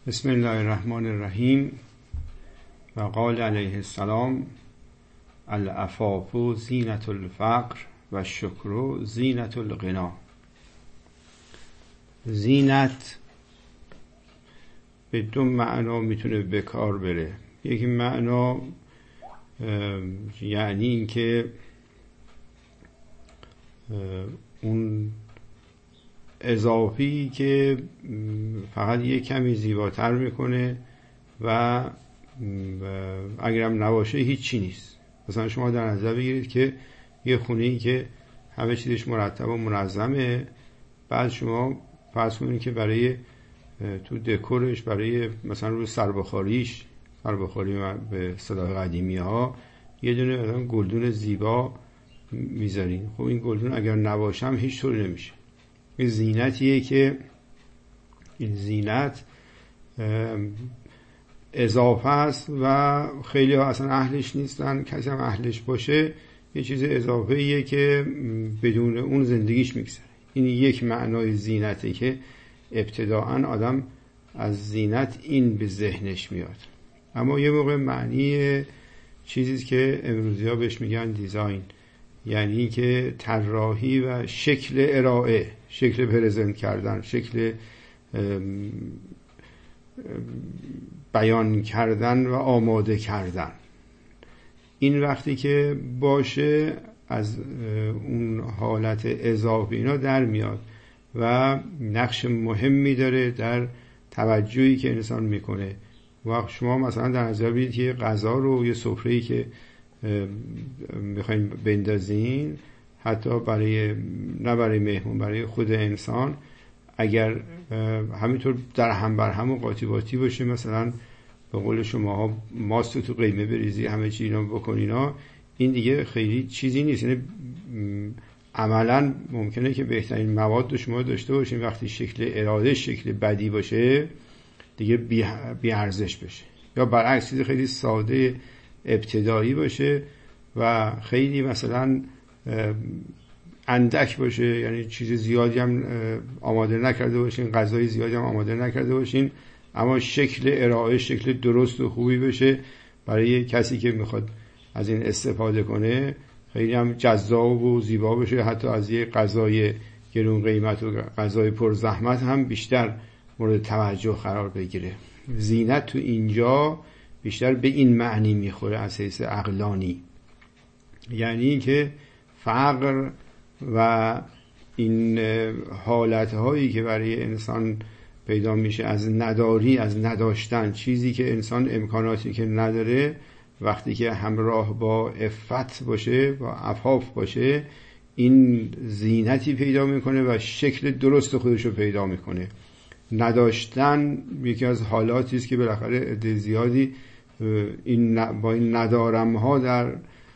بسم الله الرحمن الرحیم. و قال علیه السلام: العفاف زینة الفقر و الشکر زینة الغنا. زینت به دو معنا میتونه به کار بره. یکی معنا یعنی این که اون اضافی که فقط یک کمی زیباتر میکنه و اگرم نباشه هیچی نیست. مثلا شما در نظر بگیرید که یه خونه‌ای که همه چیزش مرتب و منظمه، بعد شما فرض کنید که برای تو دکورش، برای مثلا رو سربخاری به اصطلاح قدیمی ها یه دونه مثلا گلدون زیبا میذارین. خب این گلدون اگر نباشم هیچ طوری نمیشه. این زینتیه که این زینت اضافه است و خیلی ها اصلا اهلش نیستن. کسی هم اهلش باشه یه چیز اضافه‌ایه که بدون اون زندگیش میگذره. این یک معنای زینته که ابتداعاً آدم از زینت این به ذهنش میاد. اما یه موقع معنی چیزی که امروزی ها بهش میگن دیزاین، یعنی که طراحی و شکل ارائه، شکل پرزنت کردن، شکل بیان کردن و آماده کردن. این وقتی که باشه از اون حالت اضافی اینا در میاد و نقش مهمی داره در توجهی که انسان میکنه. وقت شما مثلا در نظر بگیرید که غذا رو، یه سفره‌ای که میخواین بندازین، حتی نه برای مهمون، برای خود انسان، اگر همینطور در هم بر هم و قاطی باطی باشه، مثلا به قول شما ماست تو قیمه بریزی، همه چی اینا بکنینا، این دیگه خیلی چیزی نیست. یعنی عملا ممکنه که بهترین مواد شما داشته باشین، وقتی شکل اراده شکل بدی باشه دیگه بی ارزش بشه. یا برعکس چیز خیلی ساده ابتدایی باشه و خیلی مثلا اندک باشه، یعنی چیز زیادی هم آماده نکرده باشین، غذای زیادی هم آماده نکرده باشین، اما شکل ارائه شکل درست و خوبی بشه برای کسی که میخواد از این استفاده کنه، خیلی هم جذاب و زیبا بشه. حتی از یه غذای گرون قیمت و غذای پر زحمت هم بیشتر مورد توجه قرار بگیره. زینت تو اینجا بیشتر به این معنی میخوره از حیث عقلانی، یعنی که فقر و این حالتهایی که برای انسان پیدا میشه از نداری، از نداشتن، چیزی که انسان امکاناتی که نداره، وقتی که همراه با عفت باشه، با عفاف باشه، این زینتی پیدا میکنه و شکل درست خودشو پیدا میکنه. نداشتن یکی از حالاتی است که بالاخره عده زیادی با این ندارم ها در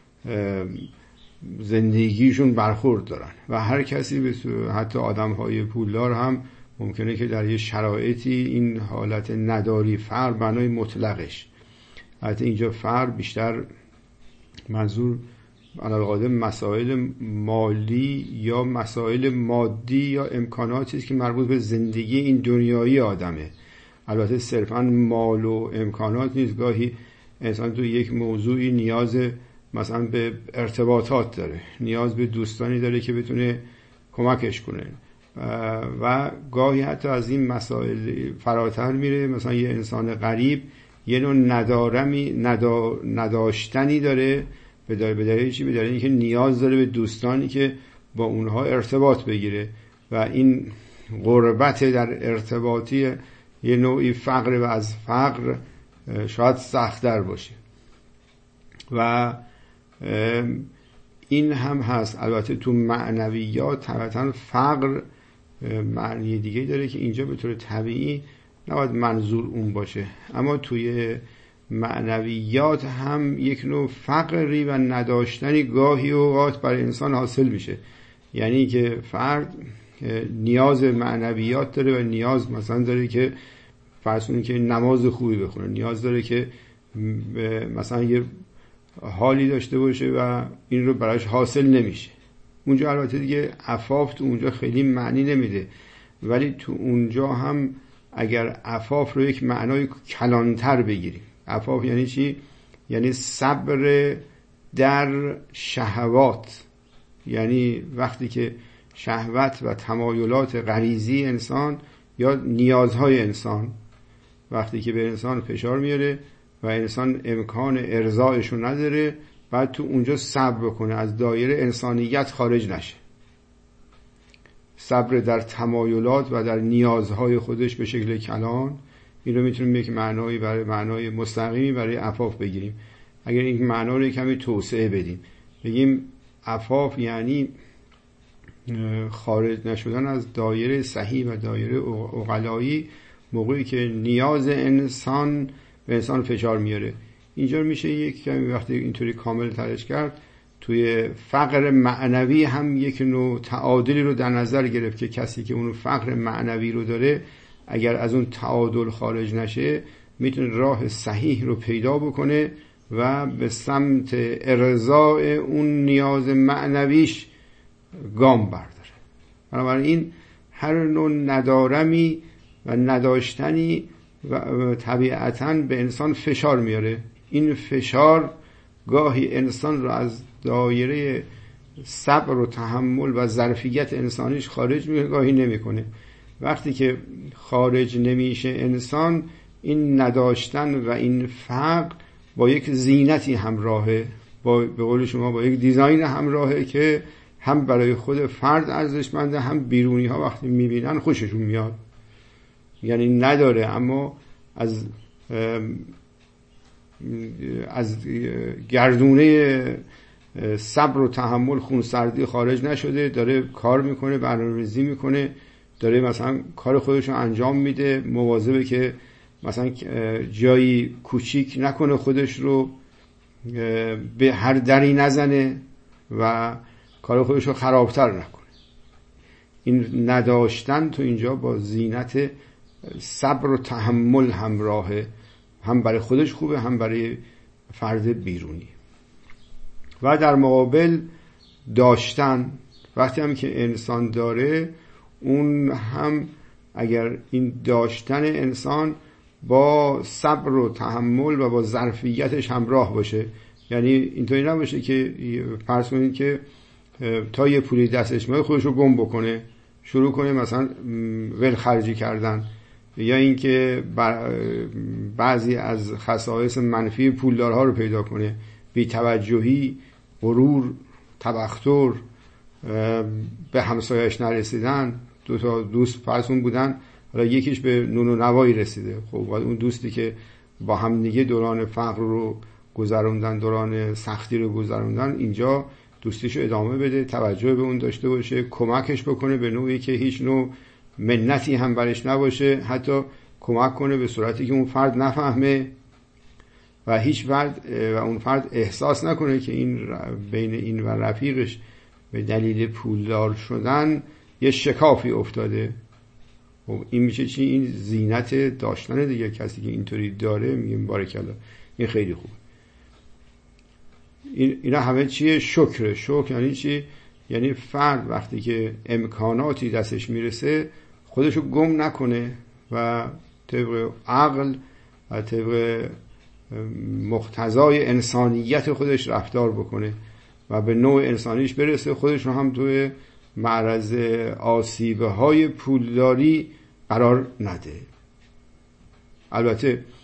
زندگیشون برخورد دارن و هر کسی، حتی آدم های پولدار هم ممکنه که در یه شرایطی این حالت نداری، فقر بنای مطلقش، حتی اینجا فقر بیشتر منظور علاوه مسائل مالی یا مسائل مادی یا امکاناتی است که مربوط به زندگی این دنیایی آدمه. البته صرفا مال و امکانات نیست، گاهی انسان تو یک موضوعی نیاز مثلا به ارتباطات داره، نیاز به دوستانی داره که بتونه کمکش کنه و گاهی حتی از این مسائل فراتر میره. مثلا یه انسان غریب یه نوع نداشتنی داره، به دلیل چی؟ به دلیل اینکه نیاز داره به دوستانی که با اونها ارتباط بگیره و این غربت در ارتباطی یه نوعی فقر و از فقر شاید سخت‌تر باشه و این هم هست. البته تو معنویات طبعا فقر معنی دیگه داره که اینجا به طور طبیعی نباید منظور اون باشه، اما توی معنویات هم یک نوع فقری و نداشتنی گاهی اوقات برای انسان حاصل میشه. یعنی که فرد نیاز معنویات داره و نیاز مثلا داره که فرض کنید که نماز خوبی بخونه، نیاز داره که مثلا یه حالی داشته باشه و این رو براش حاصل نمیشه. اونجا البته دیگه عفاف تو اونجا خیلی معنی نمیده، ولی تو اونجا هم اگر عفاف رو یک معنای کلانتر بگیریم، عفاف یعنی چی؟ یعنی صبر در شهوات، یعنی وقتی که شهوت و تمایلات غریزی انسان یا نیازهای انسان وقتی که به انسان فشار میاره و انسان امکان ارضایش رو نداره، بعد تو اونجا صبر بکنه، از دایره انسانیت خارج نشه، صبر در تمایلات و در نیازهای خودش به شکل کلان. این رو میتونیم یک معنایی برای معنای مستقیمی برای عفاف بگیریم. اگر این معنا رو کمی توسعه بدیم، بگیم عفاف یعنی خارج نشدن از دایره صحیح و دایره عقلایی موقعی که نیاز انسان به انسان فشار میاره. اینجا میشه یک کمی وقتی اینطوری کامل ترش کرد، توی فقر معنوی هم یک نوع تعادلی رو در نظر گرفت که کسی که اون فقر معنوی رو داره اگر از اون تعادل خارج نشه میتونه راه صحیح رو پیدا بکنه و به سمت ارضاء اون نیاز معنویش گام برداره. بنابراین هر نوع ندارمی و نداشتنی و طبیعتاً به انسان فشار میاره. این فشار گاهی انسان رو از دایره صبر و تحمل و ظرفیت انسانیش خارج میکنه، گاهی نمیکنه. وقتی که خارج نمیشه انسان، این نداشتن و این فقر با یک زینتی همراهه، به قول شما با یک دیزاین همراهه که هم برای خود فرد ارزشمنده، هم بیرونی ها وقتی میبینن خوششون میاد. یعنی نداره اما از گردونه صبر و تحمل خونسردی خارج نشده، داره کار میکنه، برنامه‌ریزی میکنه، داره مثلا کار خودش رو انجام میده، مواظبه که مثلا جایی کوچیک نکنه، خودش رو به هر دری نزنه و کار خودش رو خرابتر نکنه. این نداشتن تو اینجا با زینت صبر و تحمل همراهه، هم برای خودش خوبه هم برای فرد بیرونی. و در مقابل داشتن، وقتی هم که انسان داره، اون هم اگر این داشتن انسان با صبر و تحمل و با ظرفیتش همراه باشه، یعنی اینطوری نباشه که فرض کنید که تا یه پولی دستش میاد خودش رو گم بکنه، شروع کنه مثلا ول خرجی کردن، یا اینکه بعضی از خصایص منفی پولدارها رو پیدا کنه، بی‌توجهی، غرور، تبختر، به همسایه‌اش نرسیدن. دو تا دوست فرضون بودن، حالا یکیش به نون و نوایی رسیده، خب اون دوستی که با هم دیگه دوران فقر رو گذروندن، دوران سختی رو گذروندن، اینجا دوستیشو ادامه بده، توجه به اون داشته باشه، کمکش بکنه به نوعی که هیچ نوع منتی هم برش نباشه، حتی کمک کنه به صورتی که اون فرد نفهمه و هیچ فرد و اون فرد احساس نکنه که این بین این و رفیقش به دلیل پولدار شدن یه شکافی افتاده. خب این میشه چی؟ این زینت داشتن دیگه. کسی که اینطوری داره میگیم بارکالله، این خیلی خوبه. اینا همه چیه؟ شکر. شکر یعنی چی؟ یعنی فرد وقتی که امکاناتی دستش میرسه خودشو گم نکنه و طبق عقل و طبق مقتضای انسانیت خودش رفتار بکنه و به نوع انسانیش برسه، خودش رو هم توی معرض آسیب‌های پولداری قرار نده. البته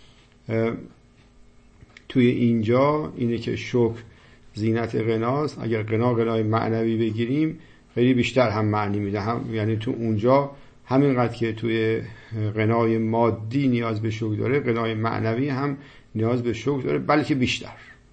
توی اینجا اینه که شکر زینت غناست. اگر غنای معنوی بگیریم خیلی بیشتر هم معنی میده، هم یعنی تو اونجا همینقدر که توی غنای مادی نیاز به شکر داره، غنای معنوی هم نیاز به شکر داره، بلکه بیشتر.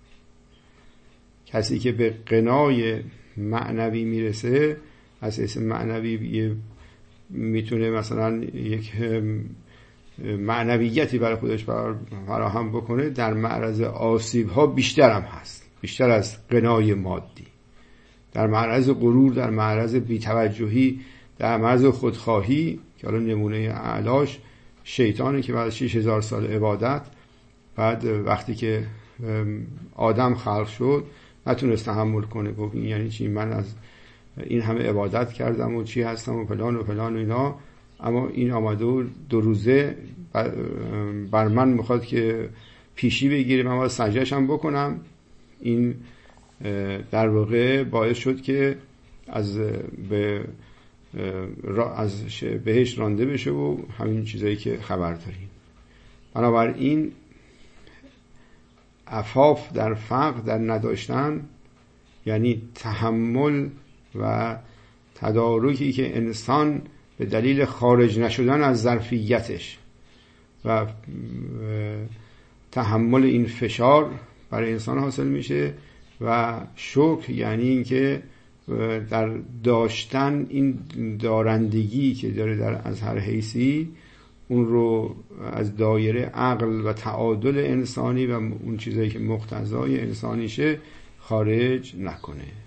کسی که به غنای معنوی میرسه، از اسم معنوی میتونه مثلا یک معنویتی برای خودش فراهم بکنه، در معرض آسیب ها بیشتر هم هست، بیشتر از غنای مادی. در معرض غرور، در معرض بی‌توجهی، در معرض خودخواهی که حالا نمونه اعلاش شیطانه که بعد 6000 سال عبادت، بعد وقتی که آدم خلق شد نتونست تحمل کنه، گفت این یعنی چی؟ من از این همه عبادت کردم و چی هستم و فلان و فلان و اینا، اما این آمده و 2 روزه بر من میخواد که پیشی بگیره، من باید سجده‌اش هم بکنم. این در واقع باعث شد که از بهش رانده بشه و همین چیزایی که خبر داریم. بنابراین عفاف در فقر، در نداشتن، یعنی تحمل و تدارکی که انسان به دلیل خارج نشدن از ظرفیتش و تحمل این فشار برای انسان حاصل میشه. و شکر یعنی این که در داشتن این دارندگی که داره از هر حیثی، اون رو از دایره عقل و تعادل انسانی و اون چیزایی که مقتضای انسانیشه خارج نکنه.